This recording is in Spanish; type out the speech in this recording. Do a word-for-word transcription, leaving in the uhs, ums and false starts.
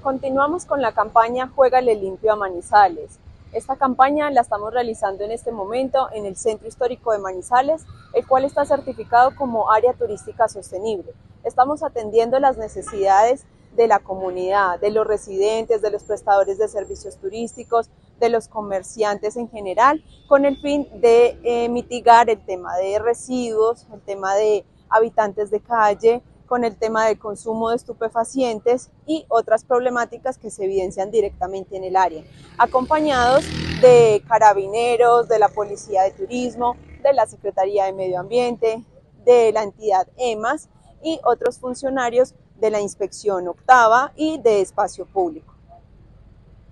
Continuamos con la campaña Juégale Limpio a Manizales. Esta campaña la estamos realizando en este momento en el Centro Histórico de Manizales, el cual está certificado como área turística sostenible. Estamos atendiendo las necesidades de la comunidad, de los residentes, de los prestadores de servicios turísticos, de los comerciantes en general, con el fin de eh, mitigar el tema de residuos, el tema de habitantes de calle, con el tema del consumo de estupefacientes y otras problemáticas que se evidencian directamente en el área, acompañados de carabineros, de la Policía de Turismo, de la Secretaría de Medio Ambiente, de la entidad EMAS y otros funcionarios de la Inspección Octava y de Espacio Público.